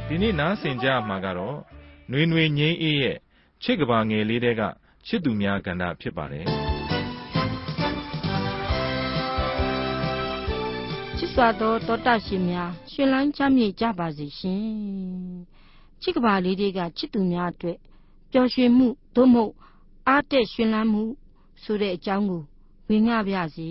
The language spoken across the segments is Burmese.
ဒီနေ့နားဆင်ကြမှာကတော့ຫນွေຫນွေငိမ့်အေးရဲ့ချစ်ကဘာငယ်လေးတဲ့ကချစ်သူများကဏ္ဍဖြစ်ပါတယ်ချစ်စွာသောတောတာရှင်များရှင်လန်းချမ်းမြေ့ကြပါစေရှင်ချစ်ကဘာလေးတွေကချစ်သူများအတွက်ပျော်ရွှင်မှုသို့မဟုတ်အားတက်ရှင်လန်းမှုဆိုတဲ့အကြောင်းကိုဝင်ငှပါစေ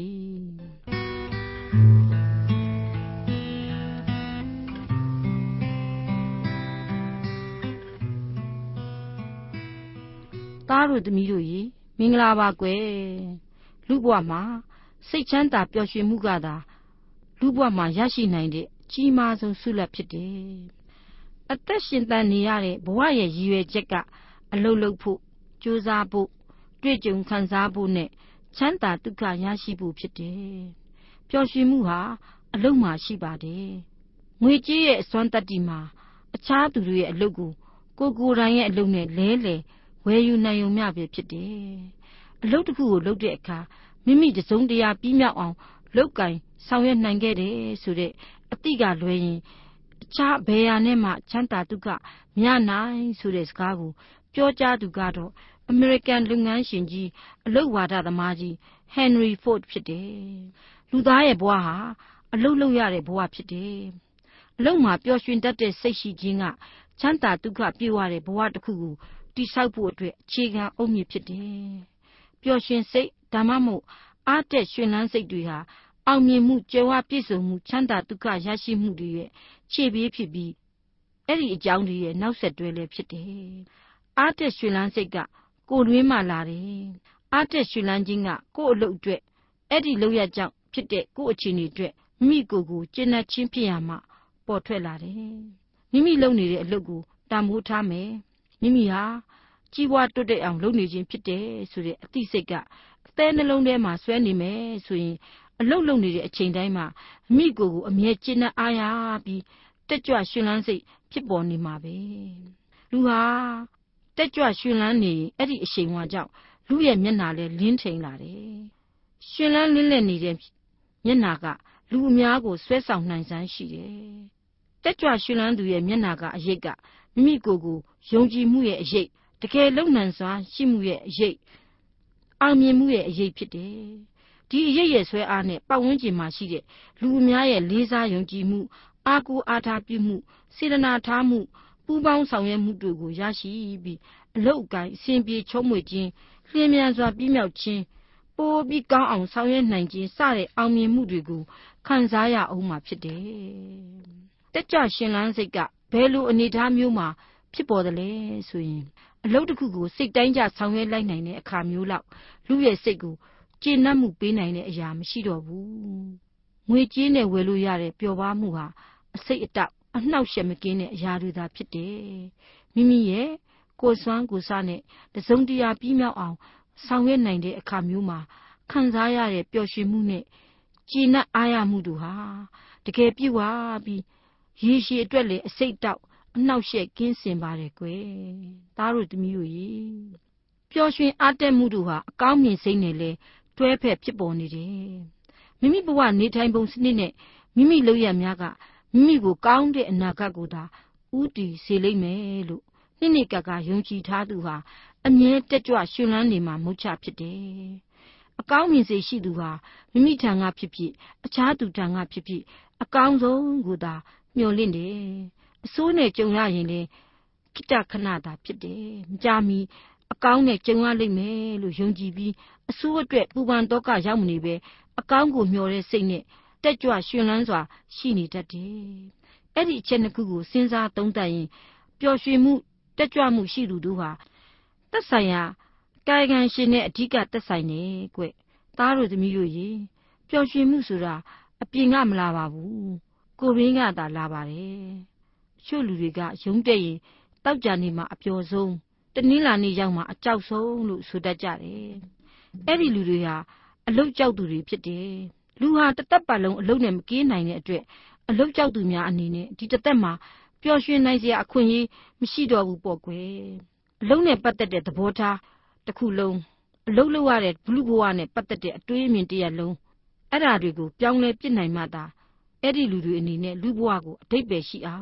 သားတို့သမီးတို့ရေမင်္ဂလာပါကွယ်လူဘဝမှာစိတ်ချမ်းသာပျော်ရွှင်မှုကသာလူဘဝမှာရရှိနိုင်တဲ့ကြီးမားဆုံးဆုလတ်ဖြစ်တယ်အသက်ရှင်သန်နေရတဲ့ဘဝရဲ့ရည်ရွယ်ချက်ကအလုပ်လုပ်ဖို့ကြိုးစားဖို့တွေ့ကြုံခံစားဖို့နဲ့ချမ်းသာဒုက္ခရရှိဖို့ဖြစ်တယ်ပျော်ရွှင်မှုဟာအလုပ်မှာရှိပါတယ်ငွေကြေးရဲ့အစွမ်းတတ္တိမှာအခြားသူတွေရဲ့အလုပ်ကိုကိုယ်တိုင်ရဲ့အလုပ်နဲ့လဲလှယ်ဝယ်ယူနိုင်ုံမျှပဲဖြစ်တယ်အလုပ်တစ်ခုကိုလုပ်တဲ့အခါမိမိတစုံတရာပြီးမြောက်အောင်လုပ်ကင်ဆောင်ရွက်နိုင်ခဲ့တယ်ဆိုတဲ့အတိကလွယ်ရင်အခြားဘယ်ရာနဲ့မှချမ်းသာဒုက္ခမရနိုင်ဆိုတဲ့စကားကိုပြောကြားသူကတော့အမေရိကန်လုပ်ငန်းရှင်ကြီးအလုပ်ဝါဒသမားကြီးဟန်နရီဖို့ဒ်ဖြစ်တယ်လူသားရဲ့ဘဝဟာအလုပ်လုပ်ရတဲ့ဘဝဖြစ်တယ်အလုပ်မှာပျော်ရွှင်တတ်တဲ့စိတ်ရှိခြင်းကချမ်းသာဒုက္ခပြေဝတဲ့ဘဝတစ်ခုကိုတိဆောက်ဖို့အတွက်အခြေခံအုတ်မြစ်ဖြစ်တယ်ပျော်ရွှင်စိတ်ဒါမှမဟုတ်အားတက်ရွှင်လန်းစိတ်တွေဟာအောင်မြင်မှုကြွယ်ဝပြည့်စုံမှုချမ်းသာဒုက္ခရရှိမှုတွေရဲ့ခြေပေးဖြစ်ပြီးအဲ့ဒီအကြောင်းတွေရဲ့နောက်ဆက်တွဲလည်းဖြစ်တယ်အားတက်ရွှင်လန်းစိတ်ကကိုယ်တွင်းမှလာတယ်အားတက်ရွှင်လန်းခြင်းကကိုယ့်အလုပ်အတွက်အဲ့ဒီလုပ်ရကြောင်းဖြစ်တဲ့ကိုယ့်အခြေအနေအတွက်မိမိကိုယ်ကိုကျင့်တတ်ခြင်းဖြစ်ရမှပေါ်ထွက်လာတယ်မိမိလုပ်နေတဲ့အလုပ်ကိုတန်ဖိုးထားမယ်မိမိဟာကြီးပွားတိုးတက်အောင်လုပ်နေခြင်းဖြစ်တယ်ဆိုတဲ့အသိစိတ်ကအသေးနှလုံးထဲမှာဆွဲနေမယ်ဆိုရင်အလုပ်လုပ်နေတဲ့အချိန်တိုင်းမှာမိကိုယ်ကိုအမြဲကျင့်တတ်အားရပြီးတက်ကြွရှင်လန်းစိတ်ဖြစ်ပေါ်နေမှာပဲလူဟာတက်ကြွရှင်လန်းနေအဲ့ဒီအရှိန်ဝါကြောင့်လူရဲ့မျက်နှာလဲလင်းထိန်လာတယ်ရှင်လန်းလင်းလက်နေတဲ့မျက်နှာကလူအများကိုဆွဲဆောင်နိုင်စွမ်းရှိတယ်တက်ကြွရှင်လန်းသူရဲ့မျက်နှာကအရိပ်ကမိမိကိုယ်ကိုယုံကြည်မှုရဲ့အရိပ်တကယ်လုံနိုင်စွာရှိမှုရဲ့အရိပ်အောင်မြင်မှုရဲ့အရိပ်ဖြစ်တယ်ဒီအရိပ်ရဲ့ဆွဲအားနဲ့ပတ်ဝန်းကျင်မှာရှိတဲ့လူအများရဲ့လေးစားယုံကြည်မှုအားကိုးအားထားပြုမှုစေတနာထားမှုပူးပေါင်းဆောင်ရွက်မှုတို့ကိုရရှိပြီးအလုတ်အကိုင်းအစဉ်ပြေချုံးမွေခြင်းလျင်မြန်စွာပြီးမြောက်ခြင်းပိုပြီးကောင်းအောင်ဆောင်ရွက်နိုင်ခြင်းစတဲ့အောင်မြင်မှုတွေကိုခံစားရအောင်မှာဖြစ်တယ်တက်ကြွရှင်လန်းစိတ်ကဘယ်လိုအနေအထားမျိုးမှာဖြစ်ပေါ်တယ်လဲဆိုရင်အလုပ်တစ်ခုကိုစိတ်တိုင်းကျဆောင်ရွက်လိုက်နိုင်တဲ့အခါမျိုးလောက်လူရဲ့စိတ်ကိုကျေနပ်မှုပေးနိုင်တဲ့အရာမရှိတော့ဘူးငွေကြေးနဲ့ဝယ်လို့ရတဲ့ပျော်ပါမှုဟာအစိတ်အတောက်အနှောက်အယှက်မကင်းတဲ့အရာတွေသာဖြစ်တယ်မိမိရဲ့ကိုယ်စွမ်းကိုယ်စားနဲ့တစုံတရာပြီးမြောက်အောင်ဆောင်ရွက်နိုင်တဲ့အခါမျိုးမှာခံစားရတဲ့ပျော်ရွှင်မှုနဲ့ကျေနပ်အားရမှုတို့ဟာတကယ်ပြည့်ဝပြီးရေရှည်အတွက်လည်းအစိတ်အတောက်အနှောက်အယှက်ကင်းစင်ပါတယ်ကွယ်သားတို့သမီးတို့ရေပျော်ရွှင်အားတက်မှုတို့ဟာအကောင်းမြင်စိတ်နဲ့လဲတွဲဖက်ဖြစ်ပေါ်နေတယ်မိမိဘဝနေထိုင်ပုံစနစ်နဲ့မိမိလုပ်ရများကမိမိကိုကောင်းတဲ့အနာဂတ်ကိုသာဥတည်စေလိမ့်မယ်လို့နှစ်ကယုံကြည်ထားသူဟာအမြဲတက်ကြွရှင်လန်းနေမှာမဟုတ်ချဖြစ်တယ်အကောင်းမြင်စိတ်ရှိသူဟာမိမိထံကဖြစ်ဖြစ်အခြားသူထံကဖြစ်ဖြစ်အကောင်းဆုံးကိုသာမျှော်လင့်တယ်အဆိုးနဲ့ကြုံရရင်လေခိတခဏသာဖြစ်တယ်မကြမီအကောင်းနဲ့ကြုံရလိမ့်မယ်လို့ယုံကြည်ပြီးအဆိုးအတွက်ပူပန်တော့ကရောက်မနေပဲအကောင်းကိုမျှော်တဲ့စိတ်နဲ့တက်ကြွရှင်လန်းစွာရှိနေတတ်တယ်အဲ့ဒီအချက်နှစ်ခုကိုစဉ်းစားသုံးသပ်ရင်ပျော်ရွှင်မှုတက်ကြွမှုရှိသူတို့ဟာသက်ဆိုင်ရာကာယကံရှင်နဲ့အဓိကသက်ဆိုင်နေကွသားတို့သမီးတို့ရေပျော်ရွှင်မှုဆိုတာအပြင်ကမလာပါဘူးကိုယ်ရင်းကသာလာပါတယ်ချို့လူတွေကယုံတဲ့ရင်တောက်ကြနေမှာအပျော်ဆုံးတနင်္လာနေ့ရောက်မှာအကြောက်ဆုံးလို့ဆိုတတ်ကြတယ်အဲ့ဒီလူတွေဟာအလုတ်ကြောက်သူတွေဖြစ်တယ်လူဟာတစ်သက်ပတ်လုံးအလုတ်နဲ့မကင်းနိုင်တဲ့အတွက်အလုတ်ကြောက်သူများအနေနဲ့ဒီတစ်သက်မှာပျော်ရွှင်နိုင်စရာအခွင့်အရေးမရှိတော့ဘူးပေါ့ကွယ်အလုတ်နဲ့ပတ်သက်တဲ့သဘောထားတစ်ခုလုံးအလုတ်လုပ်ရတဲ့လူဘဝနဲ့ပတ်သက်တဲ့အတွေးအမြင်တစ်ရပ်လုံးအဲ့ဓာတွေကိုပြောင်းလဲပြစ်နိုင်မှသာအဲ့ဒီလူတွေအနေနဲ့လူဘဝကိုအဓိပ္ပာယ်ရှိအောင်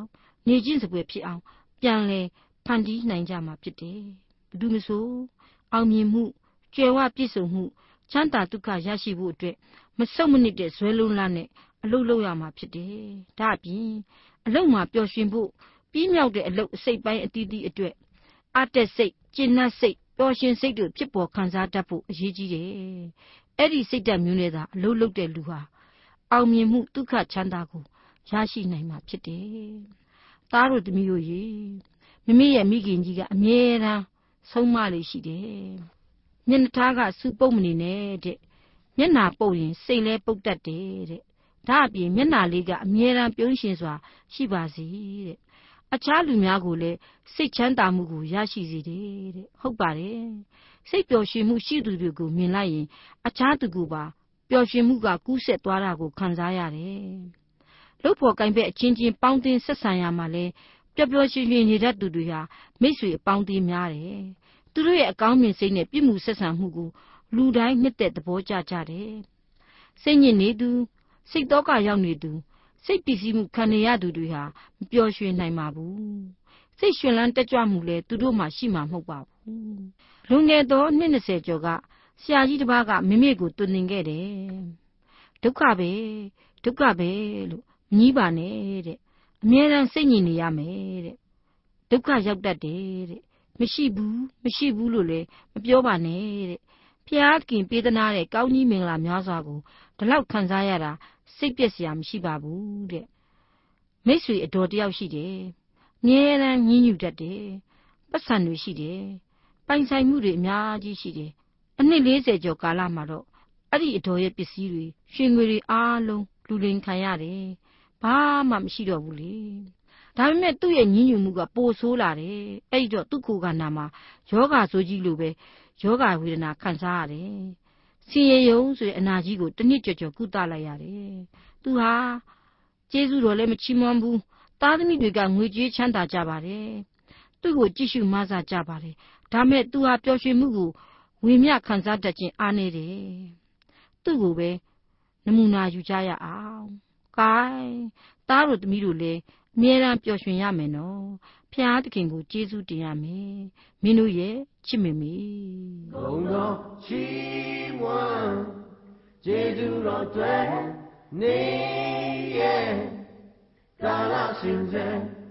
နေချင်းစပွဲဖြစ်အောင်ပြန်လဲဖန်တီးနိုင်ကြမှာဖြစ်တယ်ဘယ်သူမဆိုအောင်မြင်မှုကြွယ်ဝပြည့်စုံမှုချမ်းသာဒုက္ခရရှိဖို့အတွက်မဆုတ်မနစ်တဲ့ဇွဲလုံးလားနဲ့အလုပ်လုပ်ရမှာဖြစ်တယ်ဒါအပြင်အလုပ်မှာပျော်ရွှင်ဖို့ပြီးမြောက်တဲ့အလုပ်အစိတ်ပိုင်းအသီးသီးအတွက်အတက်စိတ်ကျဉ်းနှံ့စိတ်ပျော်ရွှင်စိတ်တို့ဖြစ်ပေါ်ခံစားတတ်ဖို့အရေးကြီးတယ်အဲ့ဒီစိတ်ဓာတ်မျိုးနဲ့သာအလုပ်လုပ်တဲ့လူဟာအောင်မြင်မှုဒုက္ခချမ်းသာကိုရရှိနိုင်မှာဖြစ်တယ်သားတို့သမီးတို့ရေမိမိရဲ့မိခင်ကြီးကအမြဲတမ်းဆုံးမလေးရှိတယ်မျက်နှာသားကစူပုတ်မနေနဲ့တဲ့မျက်နှာပုတ်ရင်စိတ်လဲပုတ်တတ်တယ်တဲ့ဒါအပြင်မျက်နှာလေးကအမြဲတမ်းပြုံးရှင်စွာရှိပါစေတဲ့အခြားလူများကိုလည်းစိတ်ချမ်းသာမှုကိုရရှိစေတယ်တဲ့ဟုတ်ပါတယ်စိတ်ပျော်ရွှင်မှုရှိသူတွေကိုမြင်လိုက်ရင်အခြားသူကိုပါပျော်ရွှင်မှုကကူးဆက်သွားတာကိုခံစားရတယ်လုပ်ဖို့ကိုင်ဘက်အချင်းချင်းပေါင်းတင်ဆက်ဆံရမှာလဲပျော်ပျော်ရွှင်ရွှင်နေတတ်သူတွေဟာမိတ်ဆွေအပေါင်းအသင်းများတယ်သူတို့ရဲ့အကောင်းမြင်စိတ်နဲ့ပြည့်မှုဆက်ဆံမှုကိုလူတိုင်းနှစ်သက်သဘောကျကြတယ်စိတ်ညစ်နေသူစိတ်တော့ကရောက်နေသူစိတ်ပီစီမှုခံနေရသူတွေဟာမပျော်ရွှင်နိုင်ပါဘူးစိတ်ရှင်လန်းတက်ကြွမှုလဲသူတို့မှရှိမှာမဟုတ်ပါဘူးလွန်ခဲ့သောနှစ်20ကျော်ကဆရာကြီးတစ်ပါးကမိမိကိုတွင်တင်ခဲ့တယ်ဒုက္ခပဲလို့မကြီးပါနဲ့တဲ့အမြဲတမ်းစိတ်ညစ်နေရမယ်တဲ့ဒုက္ခရောက်တတ်တယ်တဲ့မရှိဘူးလို့လည်းမပြောပါနဲ့တဲ့ဖျားခင်ပေးသနာတဲ့ကောင်းကြီးမင်္ဂလာများစွာကိုဒီလောက်ခံစားရတာစိတ်ပြည့်စရာမရှိပါဘူးတဲ့မိတ်ဆွေအတော်တယောက်ရှိတယ်ငြဲတမ်းညှဉ်းညူတတ်တယ်ပတ်စံတွေရှိတယ်ပိုင်ဆိုင်မှုတွေအများကြီးရှိတယ်အနှစ်40ကျော်ကာလမှာတော့အဲ့ဒီအတော်ရဲ့ပစ္စည်းတွေရွှေငွေတွေအားလုံးလူလိမ်ခံရတယ်ဘာမှမရှိတော့ဘူးလေဒါပေမဲ့သူ့ရဲ့ညှဉ်းညူမှုကပိုဆိုးလာတယ်အဲ့ဒီတော့သူ့ကိုယ်ခန္ဓာမှာယောဂဆိုးကြီးလိုပဲယောဂဝေဒနာခံစားရတယ်ဆင်းရဲယုံဆိုတဲ့အနာကြီးကိုတစ်နှစ်ကျော်ကုသလိုက်ရတယ်သူဟာကျေးဇူးတော်လည်းမချီးမွမ်းဘူးသားသမီးတွေကငွေကြေးချမ်းသာကြပါတယ်သူ့ကိုကြည့်ရှုမဆကြပါတယ်ဒါမဲ့သူဟာပျော်ရွှင်မှုကိုဝေမျှခံစားတတ်ခြင်းအားနေတယ်သူ့ကိုပဲနမူနာယူကြရအောင်ကဲသားတို့သမီးတို့လည်းအမြဲတမ်းပျော်ရွှင်ရမယ်နော်ဖျားသခင်ကိုကျေးဇူးတင်ရမယ်မင်းတို့ရဲ့ချစ်မေမေဘုံတော်ချီးမွမ်းကျေးဇူးတော်တွေနေရဲ့ကာလရှင်စေ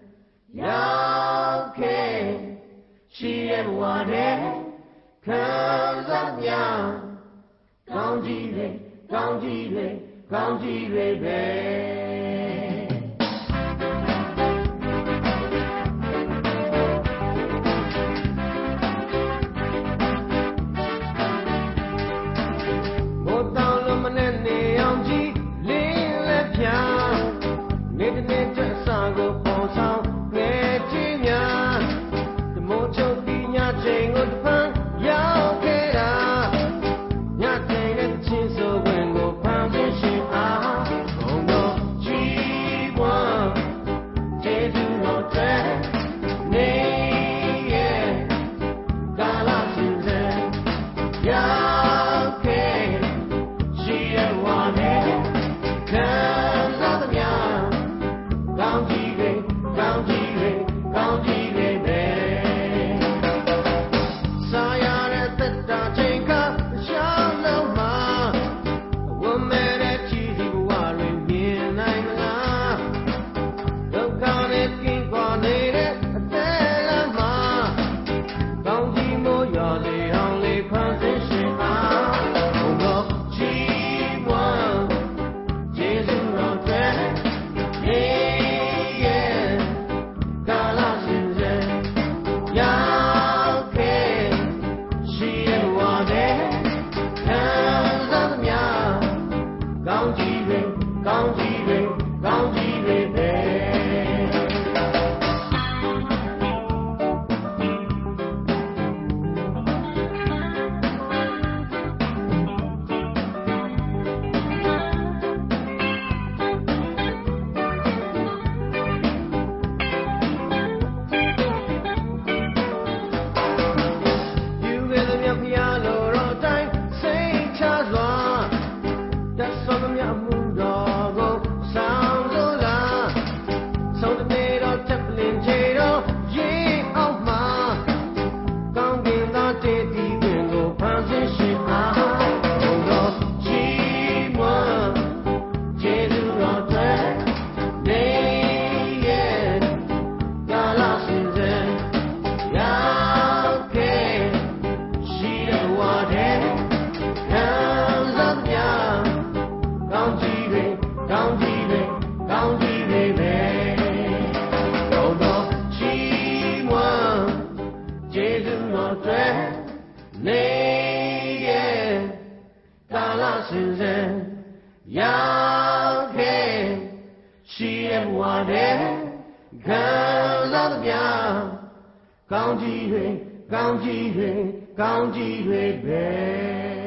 ရောက်ခဲ့ရှိရဲ့ဘဝတဲ့ခံစားများကောင်းကြီးလေကောင်းကြီးလေကောင်းကြီးလေပဲချတဲ့ခံစားသမျှကောင်းကြီးတွေကောင်းကြီးတွေကောင်းကြီးတွေပဲ